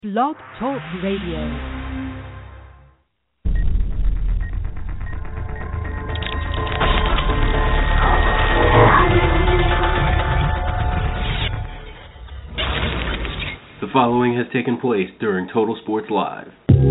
Blog Talk Radio. The following has taken place during Total Sports Live.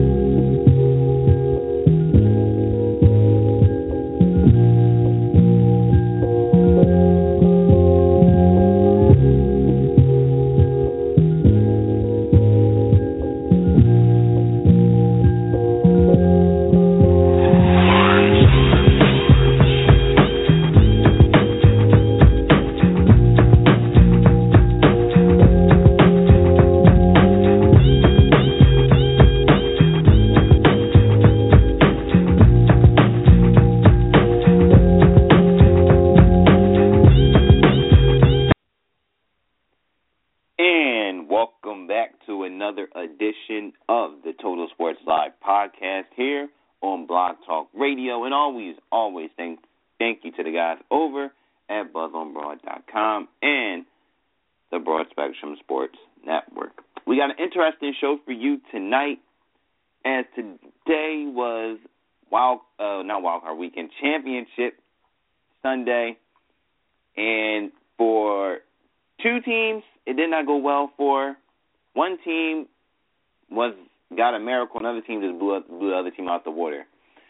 Edition of the Total Sports Live podcast here on Blog Talk Radio. And always thank you to the guys over at BuzzOnBroad.com and the Broad Spectrum Sports Network. We got an interesting show for you tonight, as today was not Wild Card Weekend, Championship Sunday. And for two teams, it did not go well for. One team got a miracle, another team just blew the other team out the water.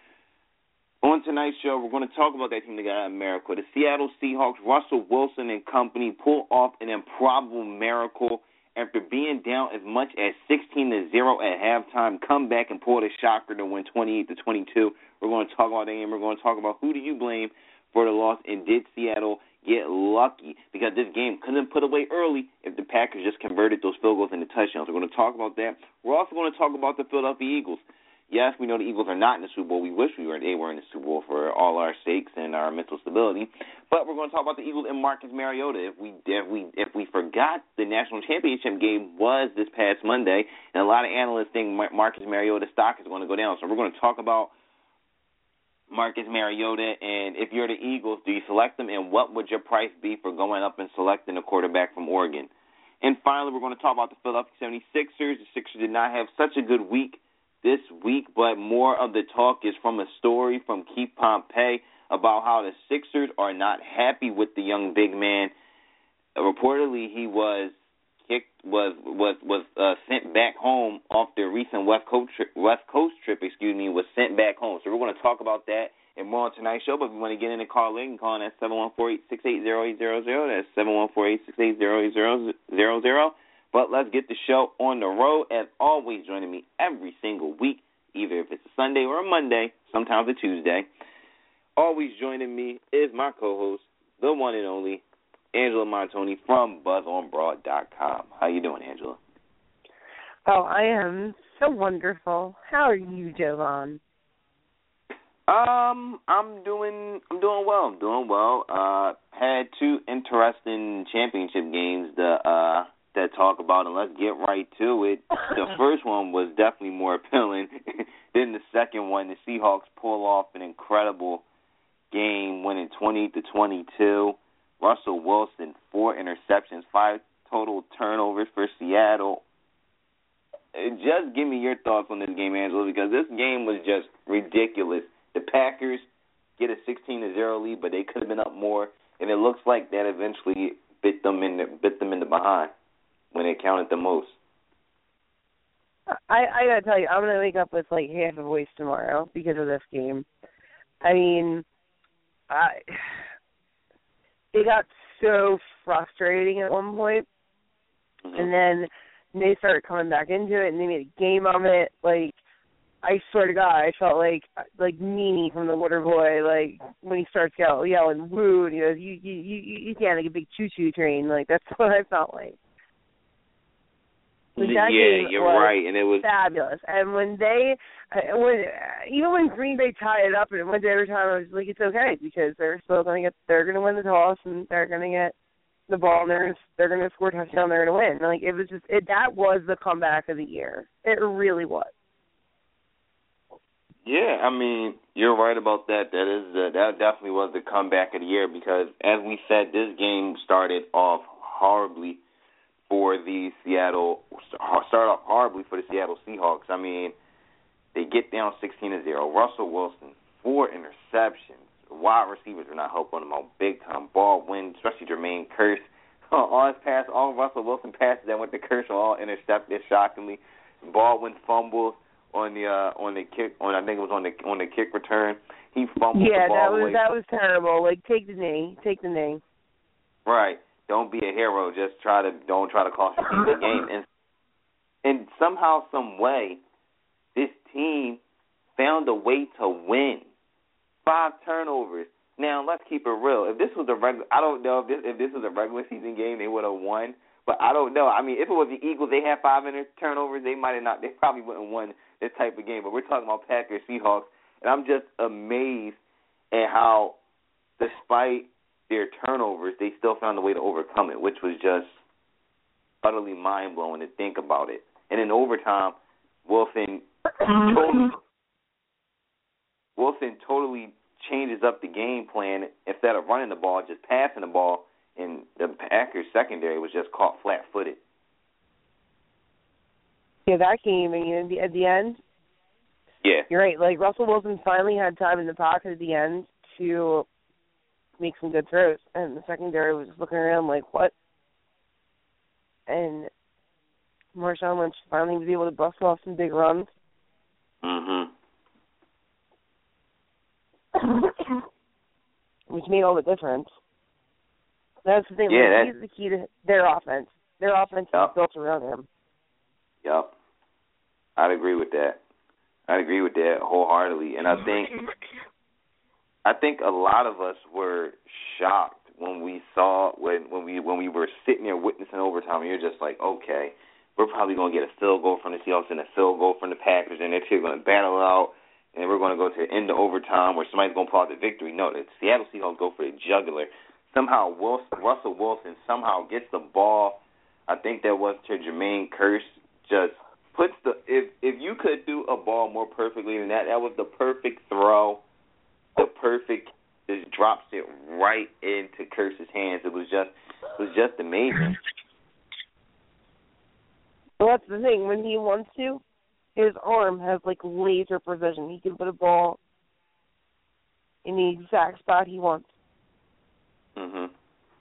On tonight's show, we're going to talk about that team that got a miracle. The Seattle Seahawks, Russell Wilson and company, pull off an improbable miracle after being down as much as 16-0 at halftime, come back and pull the shocker to win 28-22. We're going to talk about that game. We're going to talk about who do you blame for the loss, and did Seattle get lucky, because this game couldn't put away early if the Packers just converted those field goals into touchdowns. We're going to talk about that. We're also going to talk about the Philadelphia Eagles. Yes, we know the Eagles are not in the Super Bowl. We wish they were in the Super Bowl for all our sakes and our mental stability. But we're going to talk about the Eagles and Marcus Mariota. If we forgot, the national championship game was this past Monday, and a lot of analysts think Marcus Mariota's stock is going to go down. So we're going to talk about Marcus Mariota, and if you're the Eagles, do you select them, and what would your price be for going up and selecting a quarterback from Oregon? And finally, we're going to talk about the Philadelphia 76ers. The Sixers did not have such a good week this week, but more of the talk is from a story from Keith Pompey about how the Sixers are not happy with the young big man. Reportedly, he was sent back home off their recent West Coast trip. Was sent back home. So we're going to talk about that and more on tonight's show. But if you want to get in and call in, call in at 714-868-0800. That's 714-868-0800. But let's get the show on the road. As always, joining me every single week, either if it's a Sunday or a Monday, sometimes a Tuesday. Always joining me is my co-host, the one and only Angela Montoni from BuzzOnBroad.com. How you doing, Angela? Oh, I am so wonderful. How are you, Jovan? I'm doing well. Had two interesting championship games to talk about, and let's get right to it. The first one was definitely more appealing than the second one. The Seahawks pull off an incredible game, winning 20-22. Russell Wilson, 4 interceptions, 5 total turnovers for Seattle. Just give me your thoughts on this game, Angela, because this game was just ridiculous. The Packers get a 16-0 lead, but they could have been up more, and it looks like that eventually bit them in the behind when it counted the most. I gotta tell you, I'm gonna wake up with like half a voice tomorrow because of this game. I mean, it got so frustrating at one point, and then they started coming back into it, and they made a game of it. Like, I swear to God, I felt like Meanie from The Waterboy, like, when he starts yelling, woo, and he goes, you can't, like a big choo-choo train. Like, that's what I felt like. Yeah, you're right, and it was fabulous. And even when Green Bay tied it up and it went to overtime, I was like, it's okay, because they're going to win the toss, and they're going to get the ball, and they're going to score a touchdown, they're going to win. Like, it was just that was the comeback of the year. It really was. Yeah, I mean, you're right about that. That definitely was the comeback of the year, because as we said, this game started off horribly for the start off horribly for the Seattle Seahawks. I mean, they get down 16-0. Russell Wilson, 4 interceptions. Wide receivers are not helping them out big time. Ball win, especially Jermaine Kearse. All his pass, all Russell Wilson passes that went to Kearse are all intercepted. Shockingly, Baldwin fumbles on the kick. I think it was on the kick return. He fumbled the ball away. that was terrible. Like, take the knee. Right. Don't be a hero. Just don't try to cost your team the game. And somehow, some way, this team found a way to win. 5 turnovers. Now, let's keep it real. If this was I don't know if this was a regular season game, they would have won. But I don't know. I mean, if it was the Eagles, they had 5 turnovers, they might have not. They probably wouldn't have won this type of game. But we're talking about Packers, Seahawks, and I'm just amazed at how, despite their turnovers, they still found a way to overcome it, which was just utterly mind-blowing to think about it. And in overtime, Wilson totally changes up the game plan. Instead of running the ball, just passing the ball, and the Packers secondary was just caught flat-footed. Yeah, that game, at the end, yeah, you're right. Like, Russell Wilson finally had time in the pocket at the end to make some good throws, and the secondary was just looking around like, what? And Marshawn Lynch finally was able to bust off some big runs. Which made all the difference. That's the thing. Yeah, he's the key to their offense. Their offense is built around him. Yep. I'd agree with that. Wholeheartedly. And I think a lot of us were shocked when we saw when we were sitting there witnessing overtime. And you're just like, okay, we're probably going to get a field goal from the Seahawks and a field goal from the Packers, and they're going to battle it out. And we're going to go to the end of overtime where somebody's going to pull out the victory. No, the Seattle Seahawks go for the jugular. Somehow Russell Wilson somehow gets the ball. I think that was to Jermaine Kearse. Just puts if you could do a ball more perfectly than that, that was the perfect throw. Just drops it right into Kearse's hands. It was just amazing. Well, that's the thing. When he wants to, his arm has, like, laser precision. He can put a ball in the exact spot he wants. Mhm.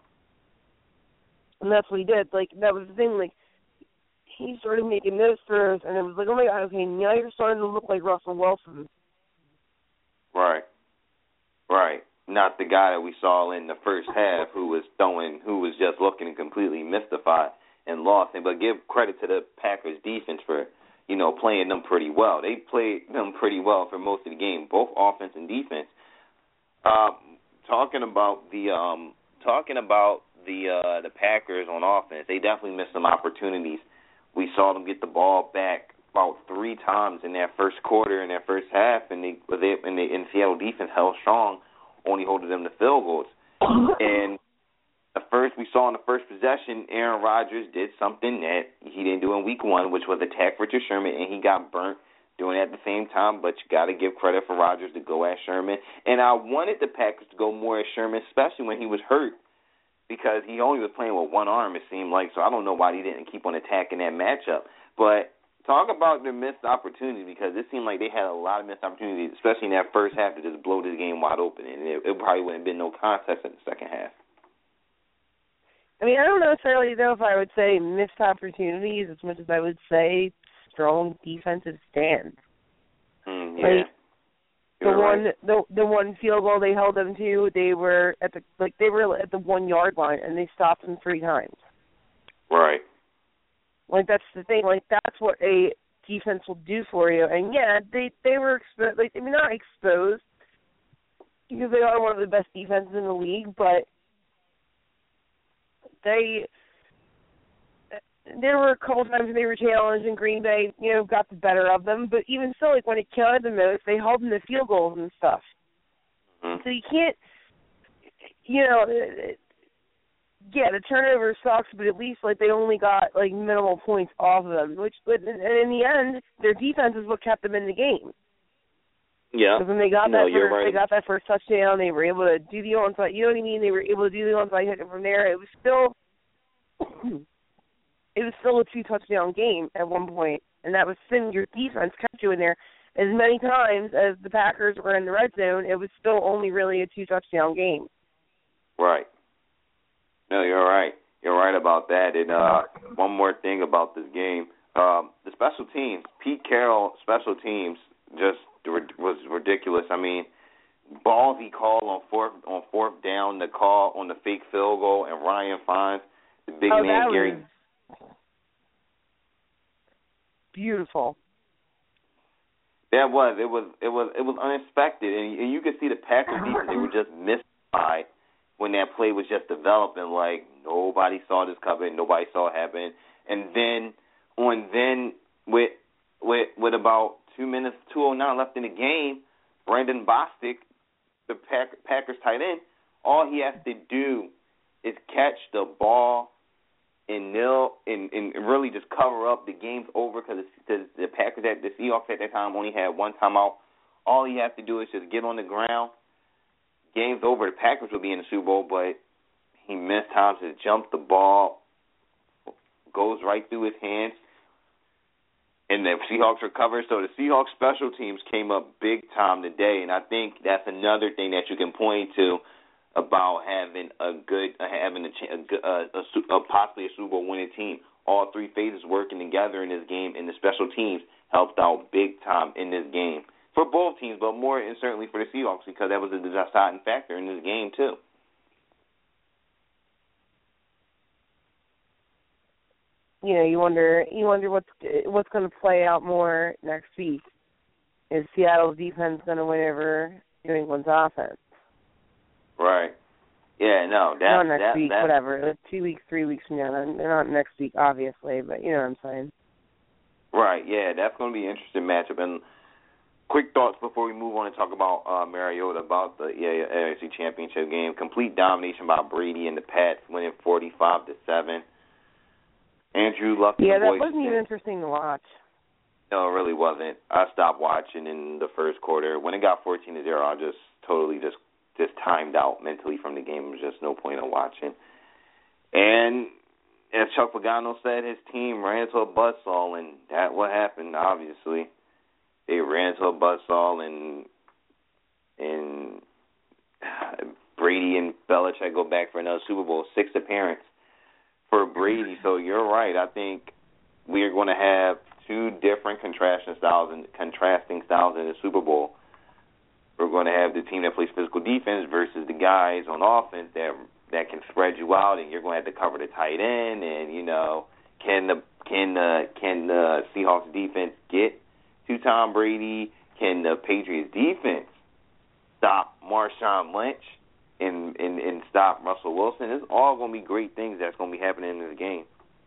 And that's what he did. Like, that was the thing. Like, he started making those throws, and it was like, oh, my God, okay, now you're starting to look like Russell Wilson. Right. Not the guy that we saw in the first half who was just looking completely mystified and lost. But give credit to the Packers defense for, playing them pretty well. They played them pretty well for most of the game, both offense and defense. Talking about the Packers on offense, they definitely missed some opportunities. We saw them get the ball back about 3 times in that first quarter, in that first half, and the Seattle defense held strong, only holding them to field goals. And we saw in the first possession, Aaron Rodgers did something that he didn't do in week 1, which was attack Richard Sherman, and he got burnt doing it at the same time. But you got to give credit for Rodgers to go at Sherman. And I wanted the Packers to go more at Sherman, especially when he was hurt, because he only was playing with one arm, it seemed like. So I don't know why he didn't keep on attacking that matchup. But talk about the missed opportunities, because it seemed like they had a lot of missed opportunities, especially in that first half, to just blow this game wide open. And it probably wouldn't have been no contest in the second half. I mean, I don't necessarily know if I would say missed opportunities as much as I would say strong defensive stand. Yeah. The one field goal they held them to, they were at the 1 yard line, and they stopped them 3 times. Right. Like, that's the thing. Like, that's what a defense will do for you. And yeah, they were exposed. Like, I mean, not exposed because they are one of the best defenses in the league, but there were a couple times they were challenged, and Green Bay, got the better of them. But even still, like, when it counted the most, they held them to field goals and stuff. Mm-hmm. So you can't, the turnover sucks, but at least, like, they only got, like, minimal points off of them. And in the end, their defense is what kept them in the game. Yeah. Because when they got that first touchdown, they were able to do the onside. You know what I mean? They were able to do the onside hit, and from there, it was still it was still a 2-touchdown game at one point, and that was when your defense kept you in there. As many times as the Packers were in the red zone, it was still only really a 2-touchdown game. Right. No, you're right. You're right about that. And one more thing about this game, the special teams, Pete Carroll special teams just was ridiculous. I mean, ballsy call on fourth down, the call on the fake field goal, and Ryan Fines, the big man Gary. Beautiful. That was it was unexpected, and you could see the Packers defense, they were just mystified when that play was just developing. Like nobody saw this coming, nobody saw it happen, and then with about 2:09 left in the game, Brandon Bostic, the Packers tight end, all he has to do is catch the ball and really just cover up. The game's over because the Packers, the Seahawks at that time only had one timeout. All he has to do is just get on the ground. Game's over. The Packers will be in the Super Bowl, but he missed time to jump the ball, goes right through his hands, and the Seahawks recover. So the Seahawks special teams came up big time today, and I think that's another thing that you can point to about having possibly a Super Bowl winning team. All three phases working together in this game, and the special teams helped out big time in this game for both teams, but more and certainly for the Seahawks because that was a deciding factor in this game too. You know, you wonder what's going to play out more next week. Is Seattle's defense going to win over New England's offense? Right. Yeah, no. Not next week, whatever. 2 weeks, 3 weeks from now. They're not next week, obviously, but you know what I'm saying. Right, yeah, that's going to be an interesting matchup. And quick thoughts before we move on and talk about Mariota, about the AFC Championship game. Complete domination by Brady and the Pats, winning 45-7. Andrew Luck. Yeah, that wasn't even interesting to watch. No, it really wasn't. I stopped watching in the first quarter. When it got 14-0, I just totally just timed out mentally from the game. There was just no point in watching. And as Chuck Pagano said, his team ran into a buzzsaw, and that's what happened, obviously. They ran into a buzzsaw, and Brady and Belichick go back for another Super Bowl, 6th appearance for Brady. So you're right. I think we are going to have two different contrasting styles in the Super Bowl. We're going to have the team that plays physical defense versus the guys on offense that can spread you out, and you're going to have to cover the tight end. And you know, can the Seahawks defense get to Tom Brady? Can the Patriots defense stop Marshawn Lynch and stop Russell Wilson? It's all going to be great things that's going to be happening in this game.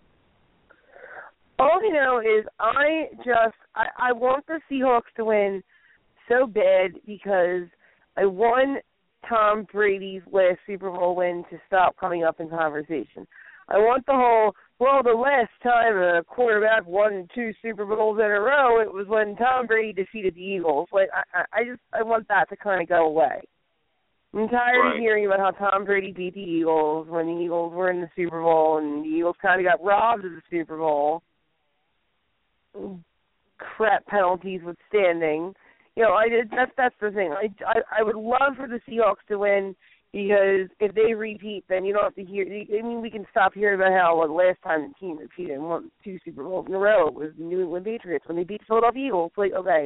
All I know is I want the Seahawks to win so bad because I want Tom Brady's last Super Bowl win to stop coming up in conversation. I want the whole, the last time a quarterback won 2 Super Bowls in a row, it was when Tom Brady defeated the Eagles. Like I want that to kind of go away. I'm tired of hearing about how Tom Brady beat the Eagles when the Eagles were in the Super Bowl and the Eagles kind of got robbed of the Super Bowl. Crap penalties withstanding. You know, that's the thing. I would love for the Seahawks to win because if they repeat, then you don't have to hear. I mean, we can stop hearing about how the last time the team repeated and won 2 Super Bowls in a row it was the New England Patriots when they beat the Philadelphia Eagles. Like, okay.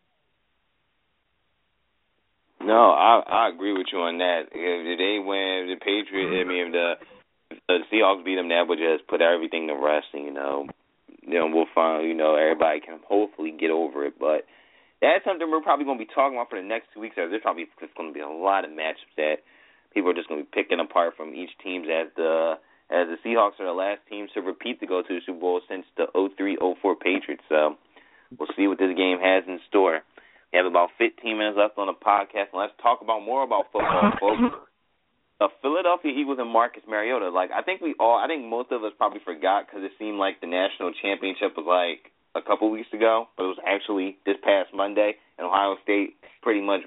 No, I agree with you on that. If they win, the Patriots, if the Seahawks beat them, that would just put everything to rest, and, you know, we'll find, everybody can hopefully get over it. But that's something we're probably going to be talking about for the next 2 weeks. There's probably just going to be a lot of matchups that people are just going to be picking apart from each team as the Seahawks are the last teams to repeat to go to the Super Bowl since the 03-04 Patriots. So we'll see what this game has in store. We have about 15 minutes left on the podcast, and let's talk about more about football, folks. The Philadelphia Eagles and Marcus Mariota. I think most of us probably forgot because it seemed like the national championship was like a couple weeks ago, but it was actually this past Monday, and Ohio State pretty much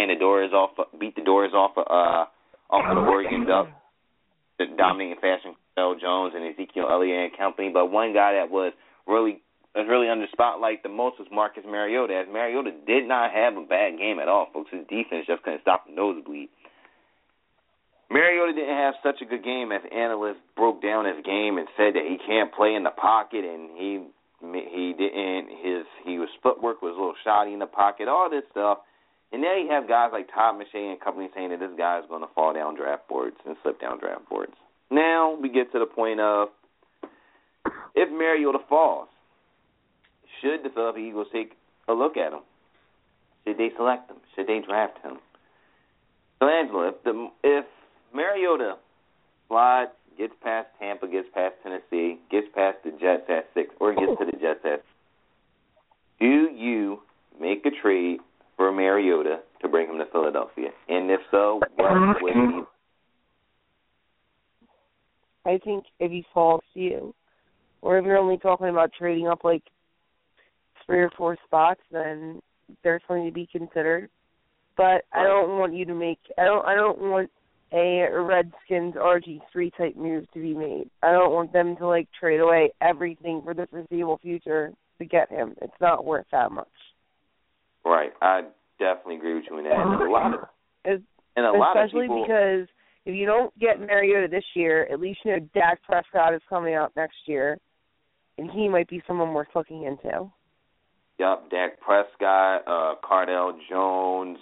beat the doors off of the Oregon Ducks, the dominating fashion Cardell Jones and Ezekiel Elliott and company, but one guy that was really under spotlight the most was Marcus Mariota, as Mariota did not have a bad game at all, folks. His defense just couldn't stop the nosebleed. Mariota didn't have such a good game as analysts broke down his game and said that he can't play in the pocket and his footwork was a little shoddy in the pocket, all this stuff. And then you have guys like Todd McShay and company saying that this guy is going to fall down draft boards and slip down draft boards. Now we get to the point of, if Mariota falls, should the Philadelphia Eagles take a look at him? Should they select him? Should they draft him? So, Angela, if Mariota slides, gets past Tampa, gets past Tennessee, gets past the Jets at 6, or gets to the Jets at 6, do you make a trade for Mariota to bring him to Philadelphia? And if so, what would he? I think if he falls to you, or if you're only talking about trading up like 3 or 4 spots, then there's something to be considered. But I don't want you to make. I don't want a Redskins RG3 type move to be made. I don't want them to like trade away everything for the foreseeable future to get him. It's not worth that much. Right, I definitely agree with you on that. Especially because if you don't get Mariota this year, at least you know Dak Prescott is coming out next year, and he might be someone worth looking into. Yep, Dak Prescott, Cardell Jones,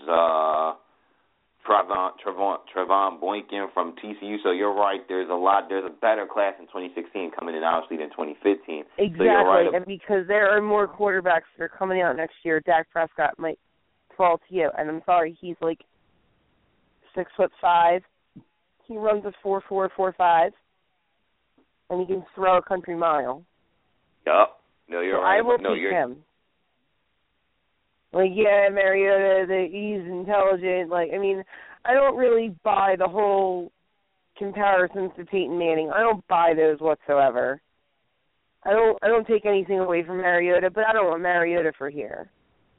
Trevon Boykin from TCU. So you're right. There's a better class in 2016 coming in, obviously, than 2015. Exactly, so you're right. And because there are more quarterbacks that are coming out next year, Dak Prescott might fall to you. And I'm sorry, he's like 6'5". He runs a 4.4, 4.5, and he can throw a country mile. Yup. No, you're right. I will pick him. Like, yeah, Mariota, he's intelligent. Like, I mean, I don't really buy the whole comparisons to Peyton Manning. I don't buy those whatsoever. I don't take anything away from Mariota, but I don't want Mariota for here.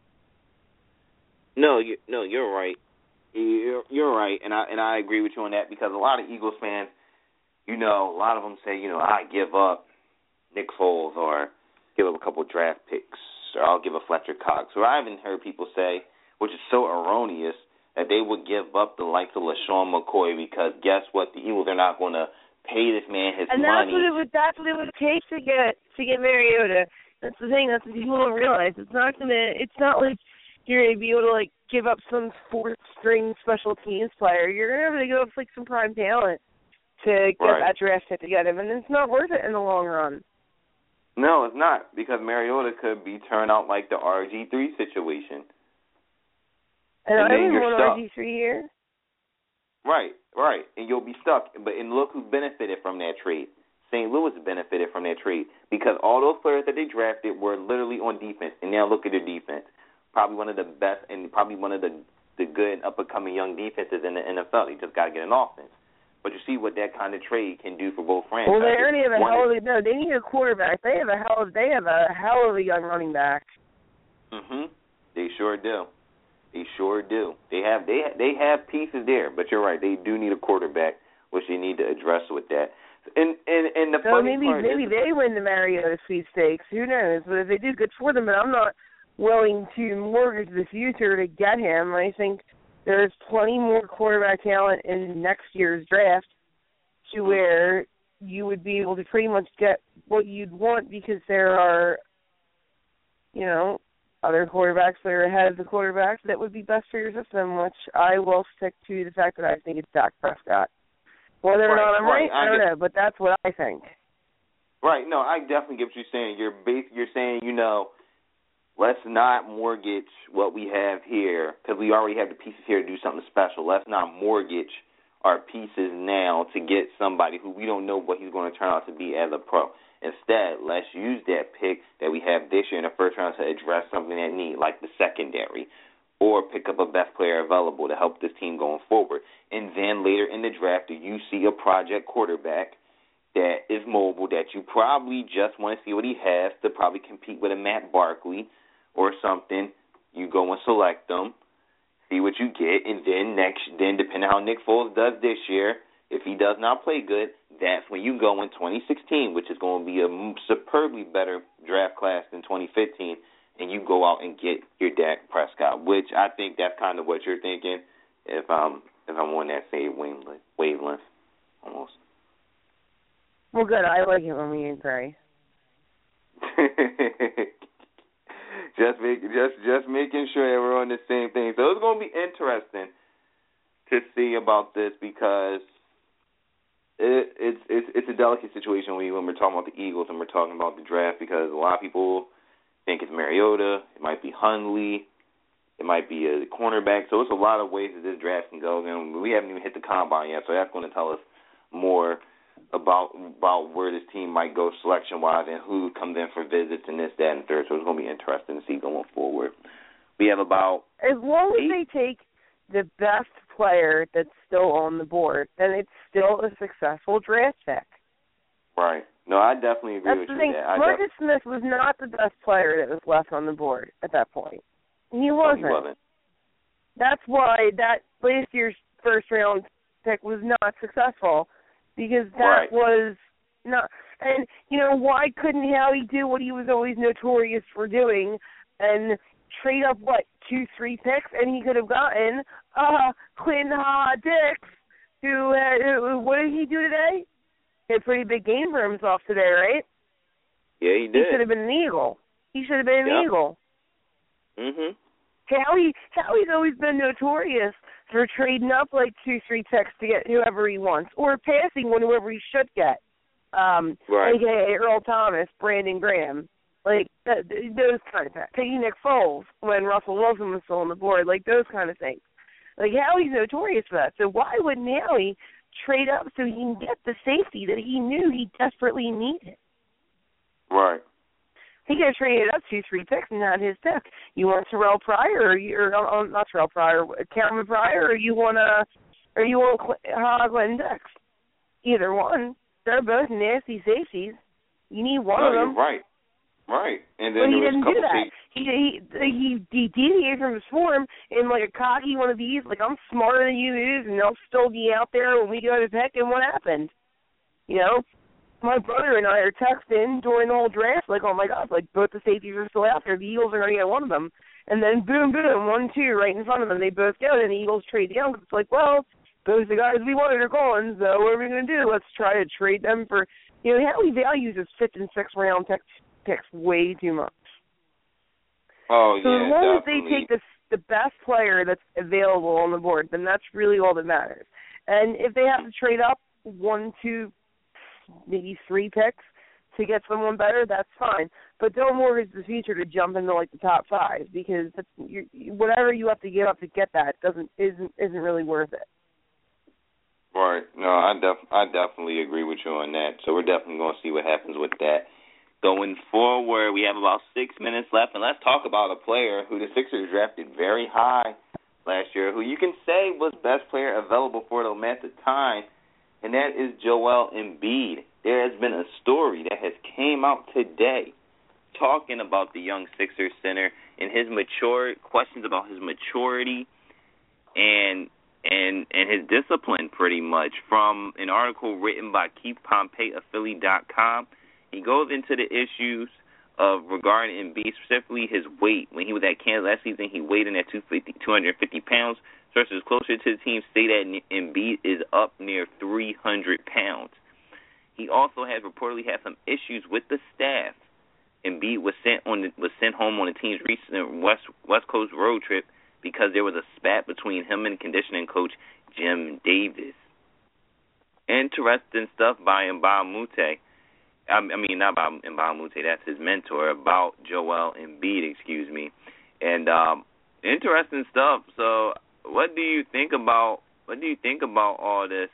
No, you're right. You're right, and I agree with you on that, because a lot of Eagles fans, a lot of them say, I give up Nick Foles or give up a couple draft picks, or I'll give a Fletcher Cox. Or I haven't heard people say, which is so erroneous, that they would give up the likes of LaShawn McCoy, because guess what? The Eagles are not going to pay this man his money. And that's what it would take to get Mariota. That's the thing. That's what people don't realize. It's not like you're going to be able to like give up some fourth string special teams player. You're going to have to give up like some prime talent to get that draft hit to get him, and it's not worth it in the long run. No, it's not, because Mariota could be turned out like the RG3 situation. And I then didn't you're want stuck. RG3 here. Right, and you'll be stuck. And look who benefited from that trade. St. Louis benefited from that trade, because all those players that they drafted were literally on defense, and now look at their defense. Probably one of the best, and probably one of the good up-and-coming young defenses in the NFL. They just got to get an offense. But you see what that kind of trade can do for both franchises. Well, they already have they need a quarterback. They have a hell of a young running back. They sure do. They have pieces there, but you're right. They do need a quarterback, which they need to address with that. And the funny part maybe they win the Mariota sweepstakes. Who knows? But if they do, good for them. But I'm not willing to mortgage the future to get him. I think there's plenty more quarterback talent in next year's draft to where you would be able to pretty much get what you'd want, because there are, other quarterbacks that are ahead of the quarterbacks that would be best for your system, which I will stick to the fact that I think it's Dak Prescott. Whether or not I'm right, I don't know, but that's what I think. Right. No, I definitely get what you're saying. You're saying, let's not mortgage what we have here, because we already have the pieces here to do something special. Let's not mortgage our pieces now to get somebody who we don't know what he's going to turn out to be as a pro. Instead, let's use that pick that we have this year in the first round to address something that need, like the secondary, or pick up a best player available to help this team going forward. And then later in the draft, if you see a project quarterback that is mobile, that you probably just want to see what he has to probably compete with a Matt Barkley or something, you go and select them, see what you get, and then depending on how Nick Foles does this year, If he does not play good, that's when you go in 2016, which is going to be a superbly better draft class than 2015, and you go out and get your Dak Prescott, which I think that's kind of what you're thinking. If I'm on that same wavelength, almost. Well, good. I like it when we agree. just making sure that we're on the same thing. So it's going to be interesting to see about this because it's a delicate situation when we're talking about the Eagles and we're talking about the draft, because a lot of people think it's Mariota, it might be Hundley, it might be a cornerback. So it's a lot of ways that this draft can go. And we haven't even hit the combine yet, so that's going to tell us more about where this team might go selection-wise and who comes in for visits and this, that, and third. So it's going to be interesting to see going forward. We have about as long as they take the best player that's still on the board, then it's still a successful draft pick. Right. No, I definitely agree with you with that. Marcus Smith was not the best player that was left on the board at that point. He wasn't. No, he wasn't. That's why that last year's first-round pick was not successful, because that was not. And, why couldn't Howie do what he was always notorious for doing and trade up, 2-3 picks, and he could have gotten Clinton Dix, who what did he do today? He had a pretty big game for himself today, right? Yeah, he did. He should have been an Eagle. He should have been an Eagle. Mhm. Howie's always been notorious for trading up 2-3 picks to get whoever he wants, or passing on whoever he should get. AKA Earl Thomas, Brandon Graham, those kind of things. Taking Nick Foles when Russell Wilson was still on the board, those kind of things. Howie's notorious for that. So why wouldn't Howie trade up so he can get the safety that he knew he desperately needed? Right. He could have traded up 2-3 picks and not his pick. You want Terrell Pryor, or not Terrell Pryor, Cameron Pryor, or you want Glenn Dix? Either one. They're both nasty safeties. You need one of them. Right. And then he didn't do that. He deviated from his form in a cocky one of these, I'm smarter than you is, and I'll still be out there when we go to pick. And what happened? My brother and I are texting during the whole draft, oh my God, both the safeties are still out there. The Eagles are going to get one of them. And then boom, 1-2 right in front of them. They both go, and the Eagles trade down. It's those are the guys we wanted are gone, so what are we going to do? Let's try to trade them for, Howie values his 5th and 6th round picks way too much. Oh, so yeah, as long as definitely. they take the best player that's available on the board, then that's really all that matters. And if they have to trade up 1, 2, maybe 3 picks to get someone better, that's fine. But don't mortgage the future to jump into the top 5, because whatever you have to give up to get that isn't really worth it. Right. No, I definitely agree with you on that. So we're definitely going to see what happens with that. Going forward, we have about 6 minutes left, and let's talk about a player who the Sixers drafted very high last year, who you can say was best player available for them at the time, and that is Joel Embiid. There has been a story that has came out today talking about the young Sixers center and his questions about his maturity and his discipline, pretty much, from an article written by Keith Pompey of Philly.com. He goes into the issues of regarding Embiid, specifically his weight. When he was at Kansas last season, he weighed in at 250 pounds. Sources closer to the team say that Embiid is up near 300 pounds. He also has reportedly had some issues with the staff. Embiid was sent home on the team's recent West Coast road trip because there was a spat between him and conditioning coach Jim Davis. Interesting stuff by Mbamute. Not by Mbamute, that's his mentor, about Joel Embiid, And interesting stuff. So what do you think about all this?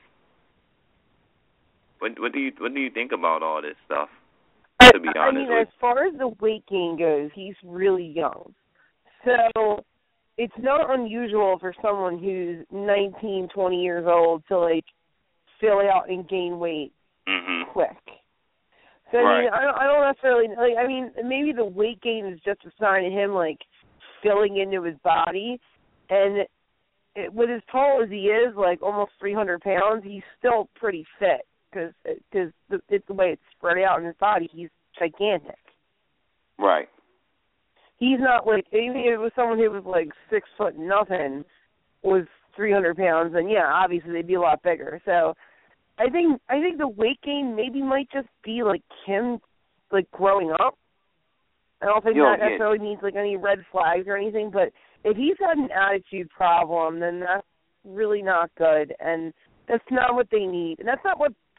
What do you think about all this stuff? To be honest, as far as the weight gain goes, he's really young. So it's not unusual for someone who's 19, 20 years old to fill out and gain weight quick. So right. I don't necessarily maybe the weight gain is just a sign of him filling into his body, and with as tall as he is, like almost 300 pounds, he's still pretty fit because it's the way it's spread out in his body. He's gigantic. Right. He's not like, even if it was someone who was like 6 foot nothing, was 300 pounds, then yeah, obviously they'd be a lot bigger. So I think the weight gain maybe might just be like him like growing up. I don't think that necessarily means like any red flags or anything, but if he's got an attitude problem, then that's really not good, and that's not what they need. And that's not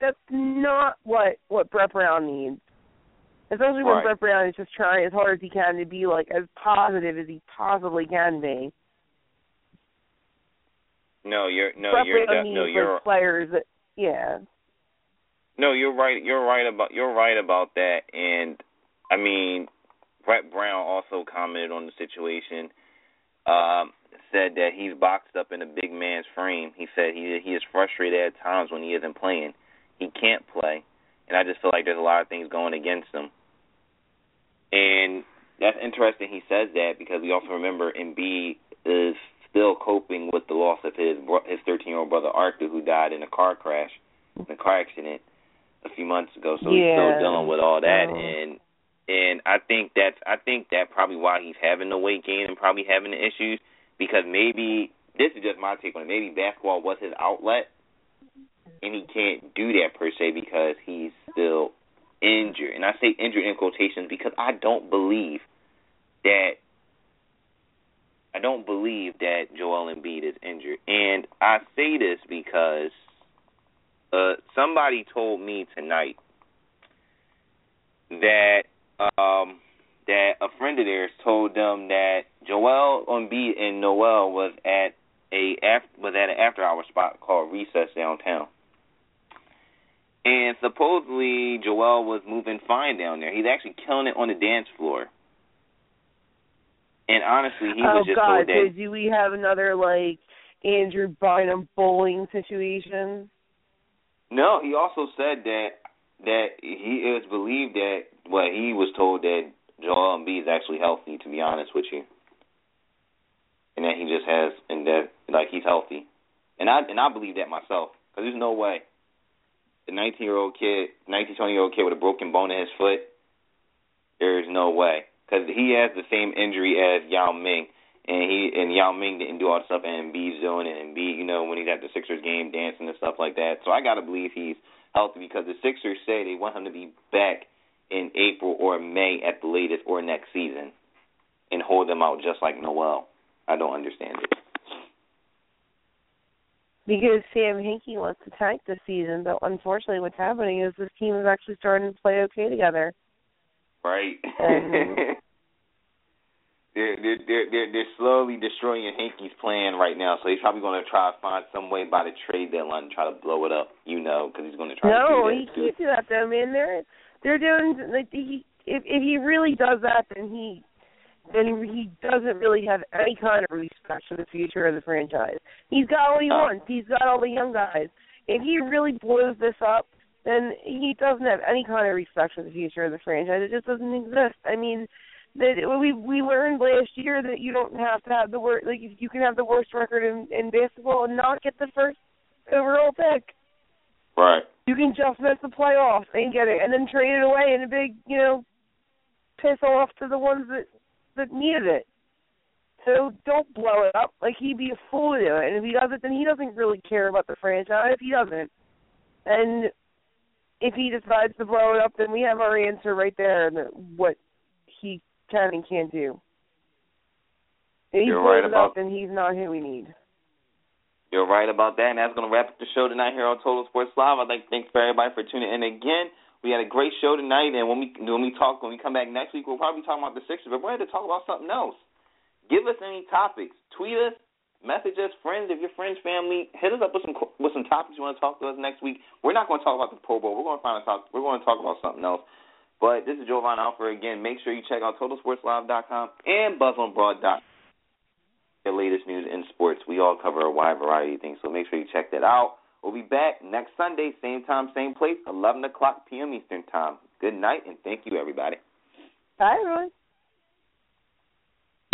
what Brett Brown needs. Especially when Brett Brown is just trying as hard as he can to be like as positive as he possibly can be. You're players that, yeah. No, you're right. You're right about that. And I mean, Brett Brown also commented on the situation. Said that he's boxed up in a big man's frame. He said he is frustrated at times when he isn't playing. He can't play, and I just feel like there's a lot of things going against him. And that's interesting he says that, because we also remember Embiid is still coping with the loss of his 13-year-old brother Arthur, who died in a car accident a few months ago. So he's still dealing with all that, and I think that probably why he's having the weight gain and probably having the issues, because maybe, this is just my take on it, maybe basketball was his outlet, and he can't do that per se because he's still injured. And I say injured in quotations because I don't believe that Joel Embiid is injured. And I say this because somebody told me tonight that a friend of theirs told them that Joel Embiid and Noel was at an after-hour spot called Recess downtown. And supposedly Joel was moving fine down there. He's actually killing it on the dance floor. And honestly, he was just told that. So do we have another, like, Andrew Bynum bowling situation? No, he also said that he is believed that, well, he was told that Joel Embiid is actually healthy, to be honest with you. And that he just has, and that, like, he's healthy. And I believe that myself, because there's no way. The 19-20-year-old kid with a broken bone in his foot, there's no way. Because he has the same injury as Yao Ming, and Yao Ming didn't do all the stuff and Embiid's doing, and Embiid, when he's at the Sixers game dancing and stuff like that. So I got to believe he's healthy, because the Sixers say they want him to be back in April or May at the latest, or next season, and hold them out just like Noel. I don't understand it. Because Sam Hinkie wants to tank this season, but unfortunately what's happening is this team is actually starting to play okay together. Right. They're slowly destroying Hinkie's plan right now, so he's probably going to try to find some way by the trade deadline to try to blow it up, because he's going to try to do that. No, he can't do that, though, man. They're doing, like, if he really does that, then he doesn't really have any kind of respect for the future of the franchise. He's got what he wants. He's got all the young guys. If he really blows this up, then he doesn't have any kind of respect for the future of the franchise. It just doesn't exist. I mean, we learned last year that you don't have to have the worst. Like, you can have the worst record in basketball and not get the first overall pick. Right. You can just miss the playoffs and get it, and then trade it away in a big, piss off to the ones that needed it. So don't blow it up. Like, he'd be a fool to do it. And if he does it, then he doesn't really care about the franchise. He doesn't. And if he decides to blow it up, then we have our answer right there, what he can and can't do. If he blows it up, then he's not who we need. You're right about that, and that's going to wrap up the show tonight here on Total Sports Live. I'd like to thank everybody for tuning in again. We had a great show tonight, and when we come back next week, we'll probably be talking about the Sixers, but we're here to talk about something else. Give us any topics. Tweet us, message us, friends. If your friends, family, hit us up with some topics you want to talk to us next week. We're not going to talk about the Pro Bowl. We're going to talk about something else. But this is Jovan Alford again. Make sure you check out TotalSportsLive.com and BuzzOnBroad.com. The latest news in sports. We all cover a wide variety of things, so make sure you check that out. We'll be back next Sunday, same time, same place, 11 o'clock p.m. Eastern Time. Good night, and thank you, everybody. Bye, everyone.